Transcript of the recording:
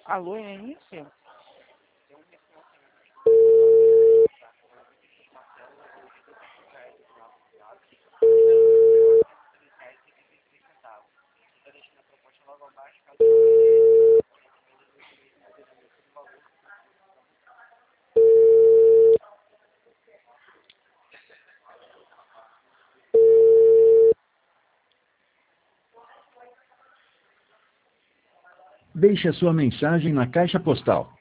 Alô, é isso? Deixe a sua mensagem na caixa postal